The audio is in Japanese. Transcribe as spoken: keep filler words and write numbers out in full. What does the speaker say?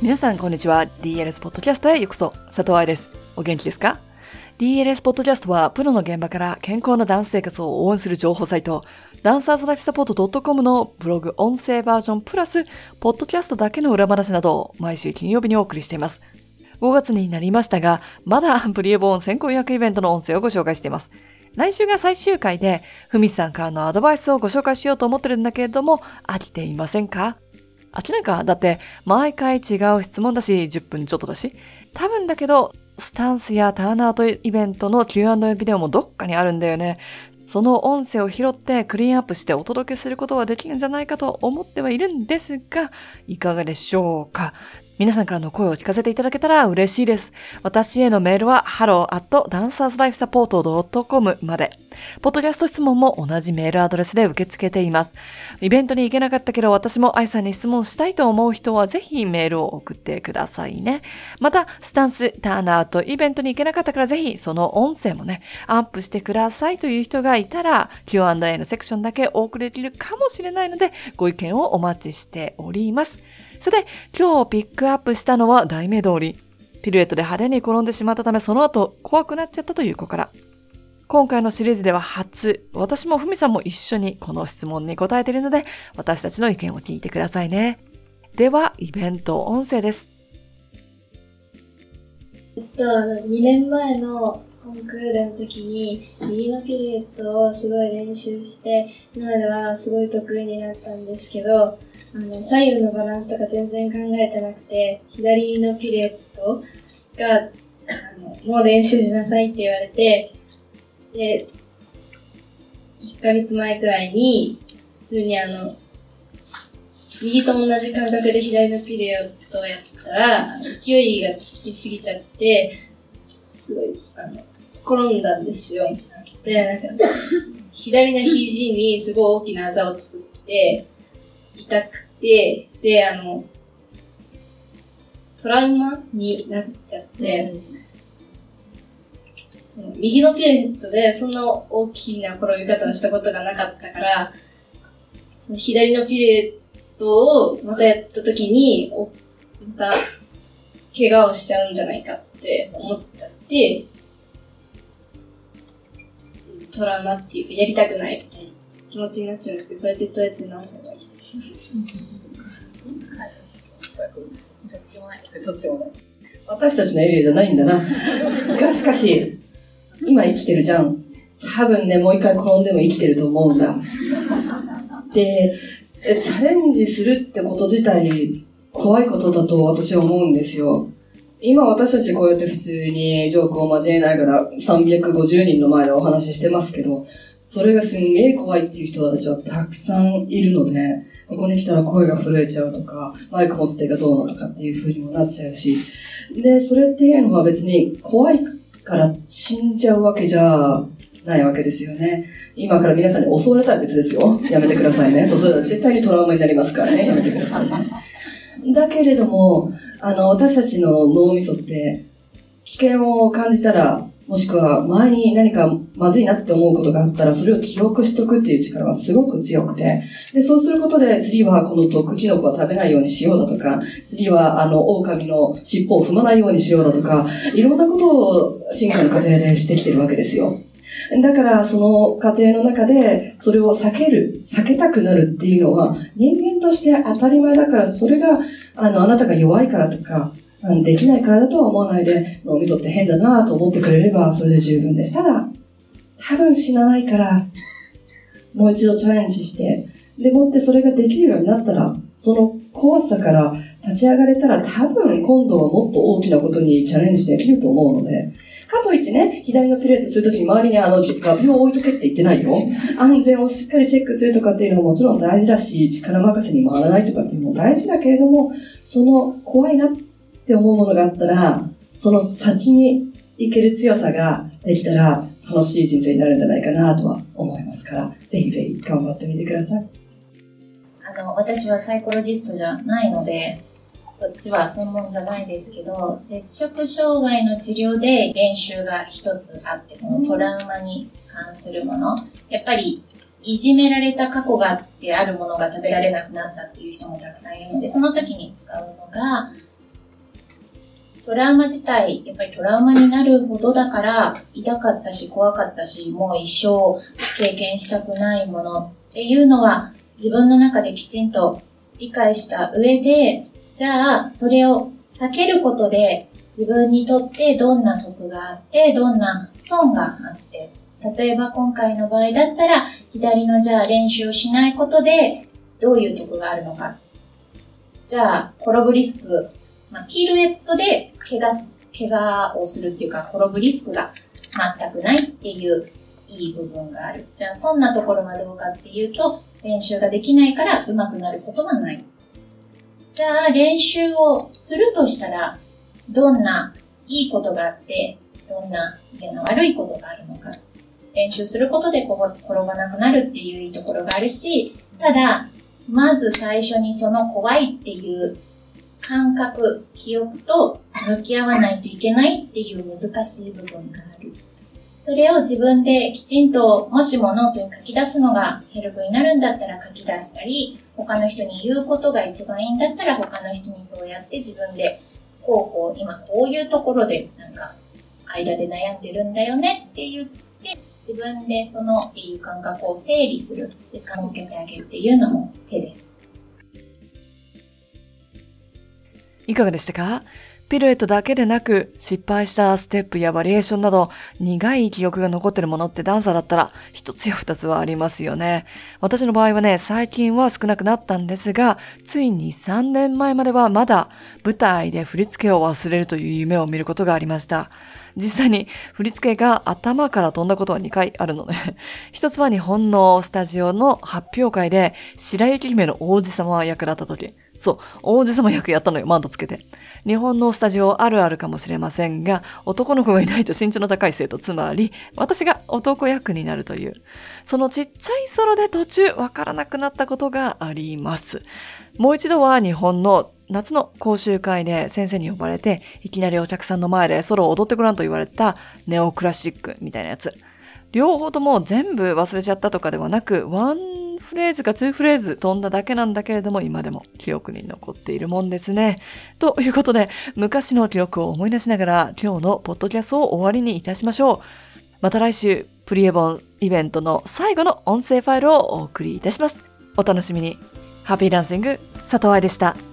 皆さんこんにちは。 ディーエルエス ポッドキャストへようこそ。佐藤愛です。お元気ですか？ ディーエルエス ポッドキャストはプロの現場から健康なダンス生活を応援する情報サイト、ダンサーズライフサポート .com のブログ音声バージョンプラスポッドキャストだけの裏話などを毎週金曜日にお送りしています。ごがつになりましたが、まだプリエボーン先行予約イベントの音声をご紹介しています。来週が最終回で、ふみさんからのアドバイスをご紹介しようと思ってるんだけれども、飽きていませんか？飽きないか？だって毎回違う質問だし、じゅっぷんちょっとだし。多分だけど、スタンスやターンアウトイベントの キューアンドエー ビデオもどっかにあるんだよね。その音声を拾ってクリーンアップしてお届けすることはできるんじゃないかと思ってはいるんですが、いかがでしょうか？皆さんからの声を聞かせていただけたら嬉しいです。私へのメールは ハロー アット ダンサーズライフサポート ドットコム まで。ポッドキャスト質問も同じメールアドレスで受け付けています。イベントに行けなかったけど私も愛さんに質問したいと思う人はぜひメールを送ってくださいね。また、スタンス、ターンアウトイベントに行けなかったからぜひその音声もね、アップしてくださいという人がいたら キューアンドエー のセクションだけお送りできるかもしれないのでご意見をお待ちしております。さて、今日ピックアップしたのは題名通り、ピルエットで派手に転んでしまったためその後怖くなっちゃったという子から。今回のシリーズでは初、私もふみさんも一緒にこの質問に答えているので、私たちの意見を聞いてくださいね。では、イベント音声です。 えっと、にねんまえのコンクールの時に右のピルエットをすごい練習して、今ではすごい得意になったんですけど、あの、左右のバランスとか全然考えてなくて、左のピルエットが、あの、もう練習しなさいって言われて、で、いっかげつまえくらいに、普通にあの、右と同じ感覚で左のピルエットをやったら、勢いがつきすぎちゃって、すごい、あの、転んだんですよ。で、なんか、左の肘にすごい大きなあざを作って、痛くて、で、あの、トラウマになっちゃって、その右のピルエットでそんな大きな転び方をしたことがなかったから、その左のピルエットをまたやった時に、また怪我をしちゃうんじゃないかって思っちゃって、トラウマっていうかやりたくないみたいな気持ちになっちゃうんですけど、それってどうやって直せばいいですか？ 私たちのエリアじゃないんだな。がしかし、今生きてるじゃん。多分ね、もう一回転んでも生きてると思うんだ。で、チャレンジするってこと自体、怖いことだと私は思うんですよ。今私たちこうやって普通にジョークを交えながらさんびゃくごじゅうにんの前でお話ししてますけど、それがすんげえ怖いっていう人たちはたくさんいるので、ここに来たら声が震えちゃうとか、マイク持つ手がどうなのかっていう風にもなっちゃうし、で、それっていうのは別に怖いから死んじゃうわけじゃないわけですよね。今から皆さんに襲われたら別ですよ。やめてくださいね。そうすると絶対にトラウマになりますからね。やめてくださいね。だけれども、あの、私たちの脳みそって、危険を感じたら、もしくは前に何かまずいなって思うことがあったら、それを記憶しとくっていう力はすごく強くて、で、そうすることで、次はこの毒キノコは食べないようにしようだとか、次はあの、狼の尻尾を踏まないようにしようだとか、いろんなことを進化の過程でしてきてるわけですよ。だから、その過程の中で、それを避ける、避けたくなるっていうのは、人間として当たり前だから、それが、あの、あなたが弱いからとか、あのできないからだとは思わないで、脳みそって変だなと思ってくれれば、それで十分です。ただ、多分死なないから、もう一度チャレンジして、でもってそれができるようになったら、その怖さから立ち上がれたら、多分今度はもっと大きなことにチャレンジできると思うので、かといってね、左のピルエットするときに周りにあの、画鋲を置いとけって言ってないよ。安全をしっかりチェックするとかっていうのももちろん大事だし、力任せに回らないとかっていうのも大事だけれども、その怖いなって思うものがあったら、その先に行ける強さができたら楽しい人生になるんじゃないかなとは思いますから、ぜひぜひ頑張ってみてください。 あの、私はサイコロジストじゃないので、そっちは専門じゃないですけど、摂食障害の治療で練習が一つあって、そのトラウマに関するもの、やっぱりいじめられた過去があってあるものが食べられなくなったっていう人もたくさんいるので、その時に使うのが、 トラウマ自体、やっぱりトラウマになるほどだから、痛かったし怖かったし、もう一生経験したくないものっていうのは、自分の中できちんと理解した上で、じゃあ、それを避けることで、自分にとってどんな得があって、どんな損があって、例えば今回の場合だったら、左のじゃあ練習をしないことで、どういう得があるのか。じゃあ、転ぶリスク、まあ、キルエットで怪我す、怪我をするっていうか、転ぶリスクが全くないっていういい部分がある。じゃあ、そんなところはどうかっていうと、練習ができないから上手くなることはない。じゃあ、練習をするとしたら、どんないいことがあって、どんな嫌な悪いことがあるのか。練習することで転ばなくなるっていういいところがあるし、ただ、まず最初にその怖いっていう感覚、記憶と向き合わないといけないっていう難しい部分がある。それを自分できちんと、もしもノートに書き出すのがヘルプになるんだったら書き出したり、他の人に言うことが一番いいんだったら他の人にそうやって自分で、こうこう、今こういうところでなんか間で悩んでるんだよねって言って、自分でそのいい感覚を整理する時間を受けてあげるっていうのも手です。 いかがでしたか？ピルエットだけでなく、失敗したステップやバリエーションなど、苦い記憶が残ってるものってダンサーだったら、一つや二つはありますよね。私の場合はね、最近は少なくなったんですが、ついにさんねんまえまではまだ舞台で振り付けを忘れるという夢を見ることがありました。実際に振り付けが頭から飛んだことはにかいあるので、一つは日本のスタジオの発表会で白雪姫の王子様役だった時。そう、王子様役やったのよ、マントつけて。日本のスタジオあるあるかもしれませんが、男の子がいないと身長の高い生徒、つまり私が男役になるという。そのちっちゃいソロで途中わからなくなったことがあります。もう一度は日本の夏の講習会で先生に呼ばれて、いきなりお客さんの前でソロを踊ってごらんと言われたネオクラシックみたいなやつ。両方とも全部忘れちゃったとかではなく、ワンフレーズかツーフレーズ飛んだだけなんだけれども、今でも記憶に残っているもんですね。ということで、昔の記憶を思い出しながら、今日のポッドキャストを終わりにいたしましょう。また来週、プリエボンイベントの最後の音声ファイルをお送りいたします。お楽しみに。ハッピーダンシング、佐藤愛でした。